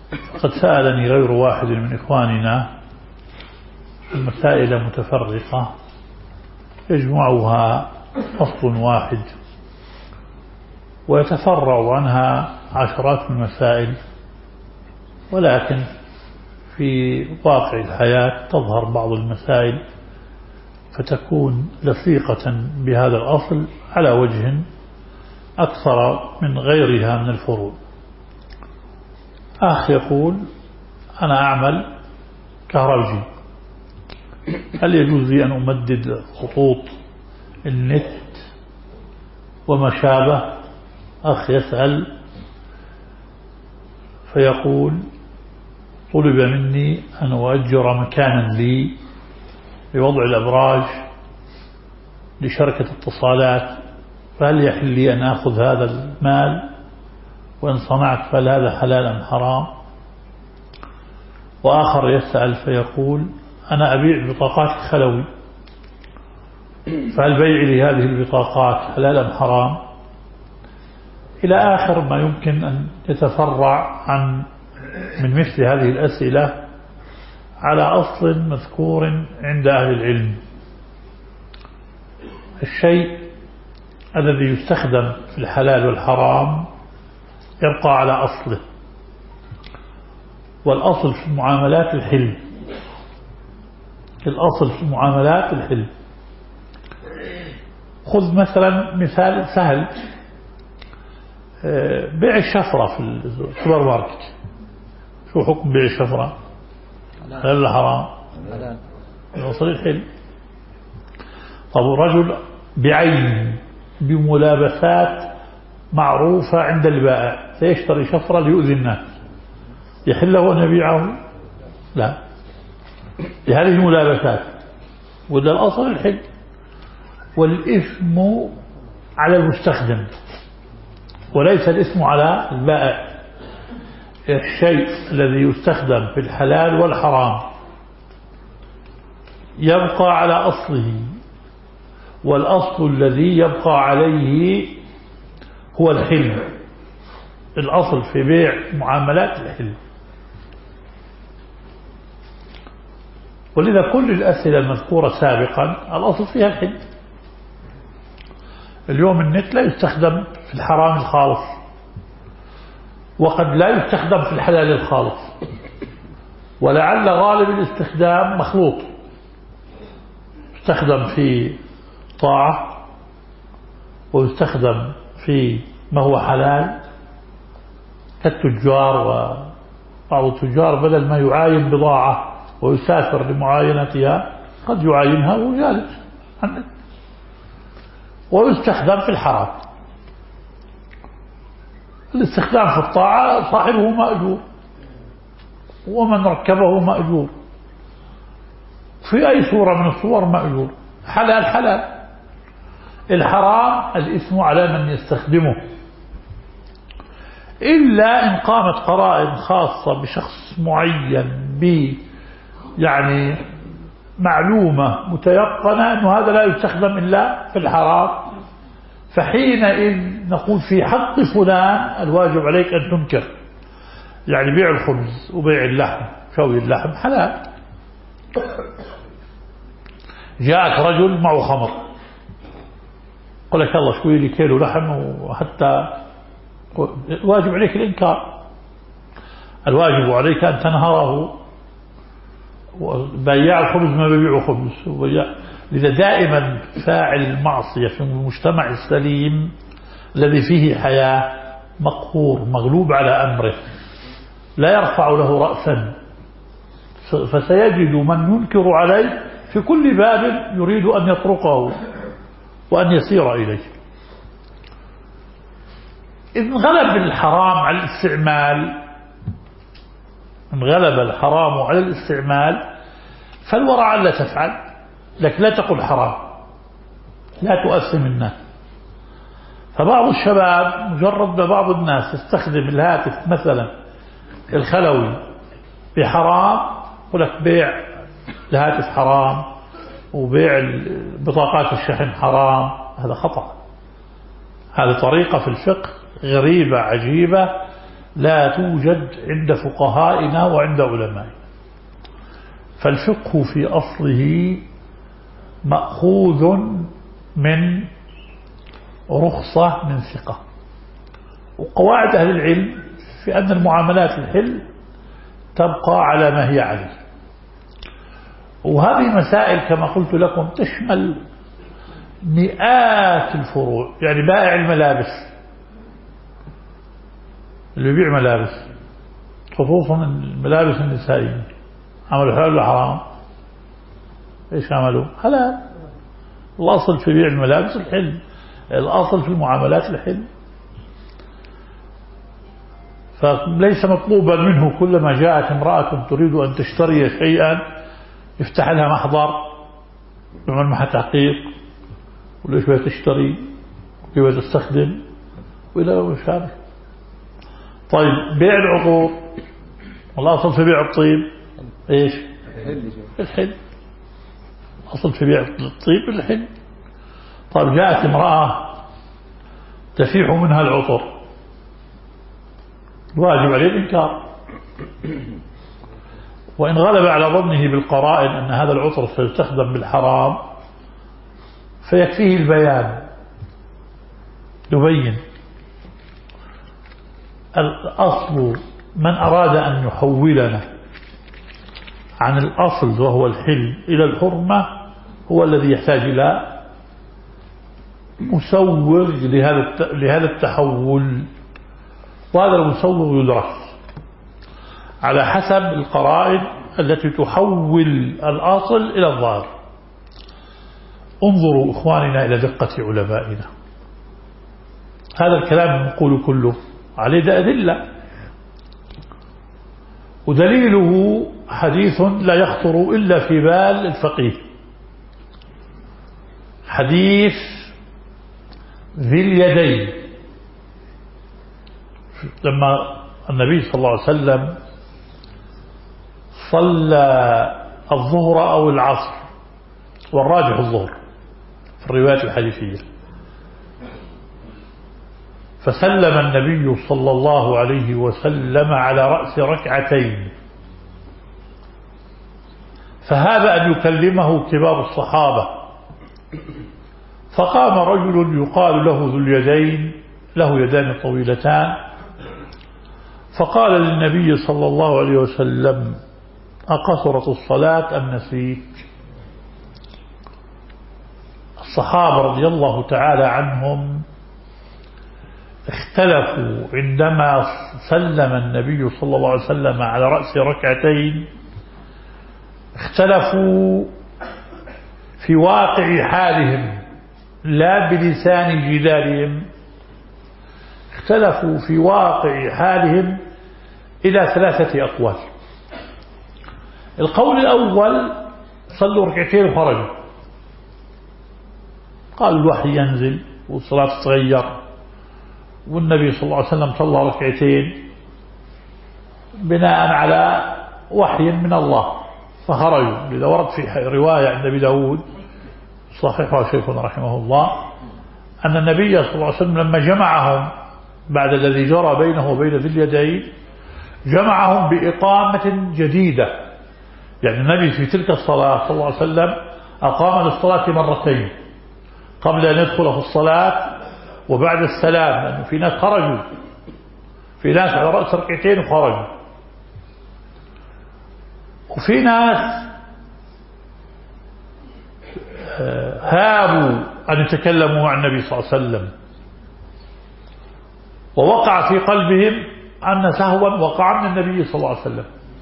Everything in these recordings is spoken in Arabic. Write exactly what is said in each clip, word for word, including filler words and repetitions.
قد سألني غير واحد من إخواننا المسائل متفرقة يجمعها أصل واحد ويتفرع عنها عشرات من المسائل، ولكن في واقع الحياة تظهر بعض المسائل فتكون لصيقة بهذا الأصل على وجه أكثر من غيرها من الفروع. أخ يقول أنا أعمل كهربجي، هل يجوز لي أن أمدد خطوط النت وما شابه؟ أخ يسأل فيقول طلب مني أن أؤجر مكانا لي لوضع الأبراج لشركة اتصالات، فهل يحل لي أن أخذ هذا المال؟ وإن صنعت فهل هذا حلال أم حرام؟ وآخر يسأل فيقول أنا أبيع بطاقات خلوي، فهل بيع لي هذه البطاقات حلال أم حرام؟ إلى آخر ما يمكن أن يتفرع عن من مثل هذه الأسئلة على أصل مذكور عند أهل العلم. الشيء الذي يستخدم في الحلال والحرام يبقى على أصله، والأصل في المعاملات الحل. الأصل في المعاملات الحل. خذ مثلا مثال سهل، بيع الشفرة في السوبر ماركت، شو حكم بيع الشفرة؟ حلال ولا حرام؟ حلال. الأصل الحل. طب رجل بعين بملابسات معروفة عند البائع سيشتري شفرة ليؤذي الناس، يحل له أن يبيعه؟ لا، لهذه الملابسات، وده الأصل الحل. والإثم على المستخدم وليس الإثم على البائع. الشيء الذي يستخدم في الحلال والحرام يبقى على أصله، والأصل الذي يبقى عليه هو الحل. الأصل في بيع معاملات الحل. ولذا كل الأسئلة المذكورة سابقا الأصل فيها الحل. اليوم النت لا يستخدم في الحرام الخالص، وقد لا يستخدم في الحلال الخالص، ولعل غالب الاستخدام مخلوط، يستخدم في طاعة ويستخدم في ما هو حلال كالتجار. وبعض التجار بدل ما يعاين بضاعة ويسافر لمعاينتها قد يعاينها ويجالس عنه. ويستخدم في الحرام. الاستخدام في الطاعة صاحبه مأجور ومن ركبه مأجور، في أي صورة من الصور مأجور. حلال حلال. الحرام الإثم على من يستخدمه، إلا إن قامت قرائن خاصة بشخص معين ب يعني معلومة متيقنة أنه هذا لا يستخدم إلا في الحرام، فحينئذ نقول في حق فلان الواجب عليك أن تنكر. يعني بيع الخبز وبيع اللحم، شوي اللحم حلال. جاءك رجل معه خمر، قل لك الله شوي لي كيلو لحم، وحتى واجب عليك الإنكار. الواجب عليك أن تنهره. بياع الخبز ما بيبيعوا خبز. لذا دائما فاعل المعصية في المجتمع السليم الذي فيه حياة مقهور مغلوب على أمره، لا يرفع له رأسا، فسيجد من ينكر عليه في كل باب يريد أن يطرقه وأن يسير إليه. إذ غلب الحرام على الاستعمال، إن غلب الحرام على الاستعمال فالورع لا تفعل، لكن لا تقل حرام، لا تؤثم الناس. فبعض الشباب مجرد ما بعض الناس يستخدم الهاتف مثلا الخلوي بحرام، يقول لك بيع الهاتف حرام وبيع بطاقات الشحن حرام. هذا خطأ. هذه طريقة في الفقه غريبة عجيبة لا توجد عند فقهائنا وعند علمائنا. فالفقه في أصله مأخوذ من رخصة من ثقة. وقواعد أهل العلم في أن المعاملات الحل تبقى على ما هي عليه. وهذه مسائل كما قلت لكم تشمل مئات الفروع. يعني بائع الملابس اللي يبيع ملابس خصوصا الملابس النسائية عملوا حلال ولا حرام؟ ايش عملوا؟ حلال. الأصل في بيع الملابس الحل، الأصل في المعاملات الحل. فليس مطلوبا منه كلما جاءت امرأة تريد أن تشتري شيئا يفتح لها محضر يعمل معها تحقيق وليش بها تشتري وكيف تستخدم وإلى مش هذا. طيب بيع العطور والأصل في بيع الطيب ايش؟ الحل. الأصل في بيع الطيب الحل. طيب جاءت امرأة تفيح منها العطر واجب عليه الإنكار، وإن غلب على ظنه بالقرائن أن هذا العطر سيستخدم بالحرام فيكفيه البيان يبين. الأصل من أراد أن يحولنا عن الأصل وهو الحل إلى الحرمة هو الذي يحتاج إلى مسوغ لهذا التحول، وهذا المسوغ يدرس على حسب القرائن التي تحول الأصل إلى الظاهر. انظروا إخواننا إلى دقة علمائنا. هذا الكلام نقول كله عليه ده أدلة، ودليله حديث لا يخطر إلا في بال الفقيه، حديث ذي اليدين. لما النبي صلى الله عليه وسلم صلى الظهر أو العصر والراجح الظهر في الروايات الحديثية، فسلم النبي صلى الله عليه وسلم على رأس ركعتين، فهاب أن يكلمه كبار الصحابة، فقام رجل يقال له ذو اليدين له يدان طويلتان، فقال للنبي صلى الله عليه وسلم: أقصرت الصلاة أم نسيت؟ الصحابة رضي الله تعالى عنهم اختلفوا عندما سلم النبي صلى الله عليه وسلم على رأس ركعتين، اختلفوا في واقع حالهم لا بلسان جدالهم، اختلفوا في واقع حالهم إلى ثلاثة أقوال. القول الأول: صلوا ركعتين وخرجوا، قالوا الوحي ينزل والصلاة تتغير، والنبي صلى الله عليه وسلم صلى ركعتين بناء على وحي من الله فخرجوا. لذا ورد في رواية عند أبي داود صحيحها شيخنا رحمه الله أن النبي صلى الله عليه وسلم لما جمعهم بعد الذي جرى بينه وبين ذي اليدين جمعهم بإقامة جديدة. يعني النبي في تلك الصلاة صلى الله عليه وسلم أقام للصلاة مرتين قبل أن يدخل في الصلاة وبعد السلام، لأنه في ناس خرجوا، في ناس على رأس ركعتين وخرجوا، وفي ناس هابوا أن يتكلموا مع النبي صلى الله عليه وسلم، ووقع في قلبهم أن سهوا وقع من النبي صلى الله عليه وسلم،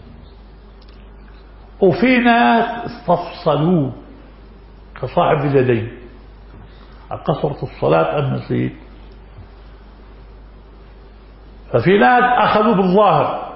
وفي ناس استفصلوا كصاحب اليدين: قصرت الصلاة أم نسيت؟ ففي ناس أخذوا بالظاهر،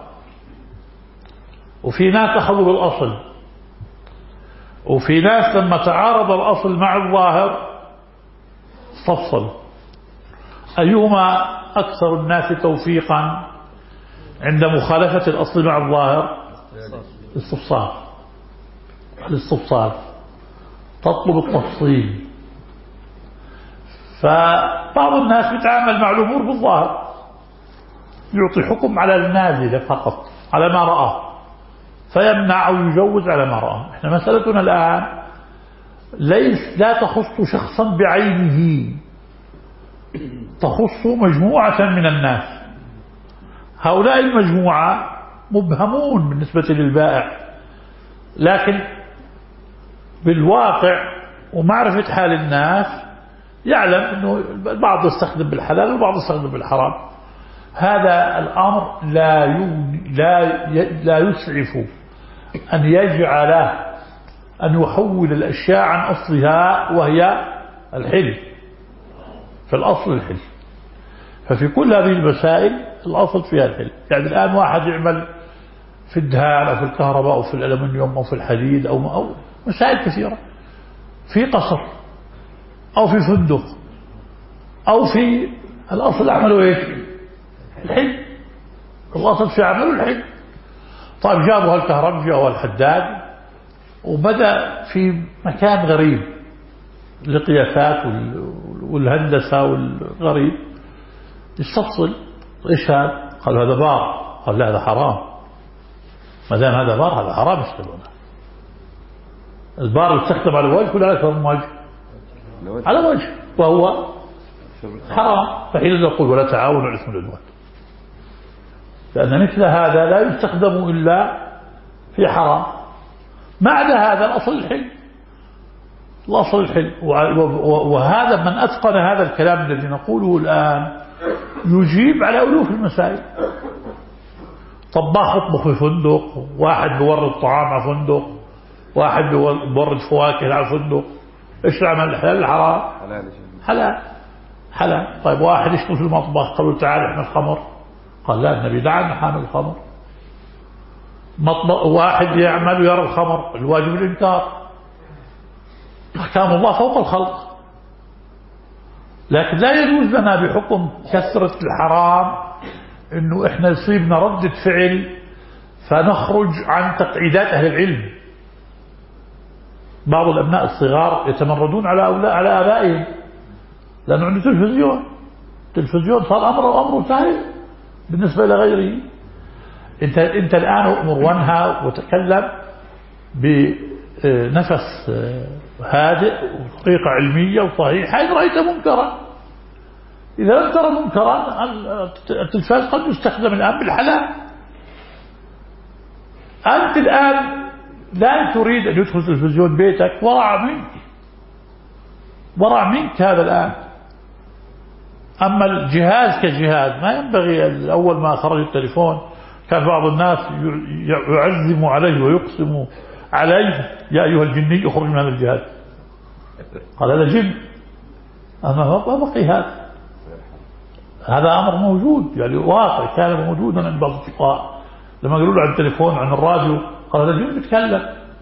وفي ناس أخذوا بالأصل، وفي ناس لما تعارض الأصل مع الظاهر استفصلوا. أيهما أكثر الناس توفيقا عند مخالفة الأصل مع الظاهر؟ الاستفصال. الاستفصال تطلب التفصيل. فبعض الناس يتعامل مع الأمور بالظاهر، يعطي حكم على النازل فقط على ما رأى فيمنع أو يجوز على ما رأى. احنا مسألتنا الآن ليس لا تخص شخصا بعينه، تخص مجموعة من الناس. هؤلاء المجموعة مبهمون بالنسبة للبائع، لكن بالواقع ومعرفة حال الناس يعلم أنه البعض يستخدم بالحلال والبعض يستخدم بالحرام. هذا الأمر لا لا لا يسعف أن يجعل أن يحول الأشياء عن أصلها وهي الحل، في الأصل الحل. ففي كل هذه المسائل الأصل فيها الحل. يعني الآن واحد يعمل في الدهان أو في الكهرباء أو في الألمنيوم أو في الحديد أو, أو مسائل كثيرة، في قصر أو في فندق أو في الأصل عمله إيه؟ الحل. الأصل في عمله الحل. طيب جابوا هالكهرباء جابوا الحداد وبدأ في مكان غريب القياسات والهندسة والغريب يستفصل إيش هذا؟ قال هذا بار. قال لا هذا حرام، ما دام هذا بار هذا حرام يستخدمونه. البار يستخدم على الوجه ولا أكثر من وجه؟ على وجه وهو حرام. فحين نقول ولا تعاونوا على الإثم والعدوان، لأن مثل هذا لا يستخدم إلا في حرام. ما عدا هذا الأصل الحل، الأصل الحل. وهذا من أتقن هذا الكلام الذي نقوله الآن يجيب على ألوف المسائل. طباخ يطبخ في فندق، واحد بورد طعام على فندق، واحد بورد فواكه على فندق، ايش العمل؟ الحلال الحرام؟ حلال حلال. طيب واحد يشتغل في المطبخ قالوا تعال احنا الخمر، قال لا النبي دعا نحامل الخمر. مطبخ واحد يعمل ويرى الخمر، الواجب الإنكار. أحكام الله فوق الخلق. لكن لا يجوز لنا بحكم كثرة الحرام انه احنا يصيبنا ردة فعل فنخرج عن تقعيدات اهل العلم. بعض الابناء الصغار يتمردون على أولا على ابائهم لانه عنده تلفزيون. التلفزيون صار امره امره سهل بالنسبة لغيره. انت انت الان امر وانهى وتكلم بنفس هادئ وطريقة علمية وصحيحة. إذا رأيت منكرا، إذا لم ترى منكرا، التلفاز قد يستخدم الآن بالحلال. أنت الآن لا تريد أن يدخل تلفزيون بيتك، ورع منك ورع منك هذا الآن. أما الجهاز كجهاز ما ينبغي. أول ما خرج التليفون كان بعض الناس يعزم عليه ويقسم عليه يا أيها الجني اخرج من هذا الجهاز. قال هذا جن. أما ما بقي هذا. هذا أمر موجود يعني واقع، كان موجودا عند بعض الفقهاء لما قالوا له عن التليفون عن الراديو قال هذا جن بيتكلم.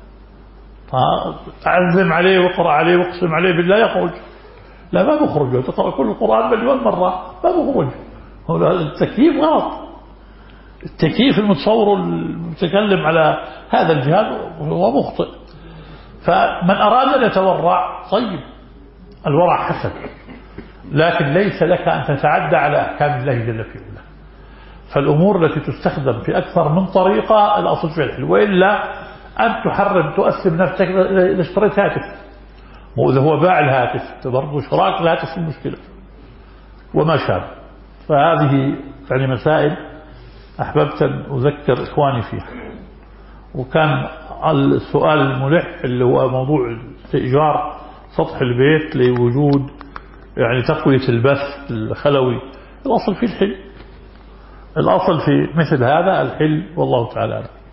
تعزم عليه واقرأ عليه واقسم عليه بالله يخرج. لا ما بخرج، تقرأ كل القرآن مليون مرة ما بخرج. التكييف غلط. التكييف المتصور المتكلم على هذا الجهاز هو مخطئ. فمن أراد أن يتورع طيب، الورع حسن، لكن ليس لك أن تتعدى على أحكام الله جل في علاه. فالأمور التي تستخدم في أكثر من طريقة الأصل فيها الحل. وإلا أن تحرم تؤثم نفسك إذا اشتريت هاتف، وإذا هو باع الهاتف برضو شراك الهاتف في المشكلة وما شابه. فهذه يعني مسائل أحببت أن أذكر إخواني فيها. وكان السؤال الملح اللي هو موضوع استئجار سطح البيت لوجود يعني تقوية البث الخلوي. الأصل في الحل، الأصل في مثل هذا الحل والله تعالى.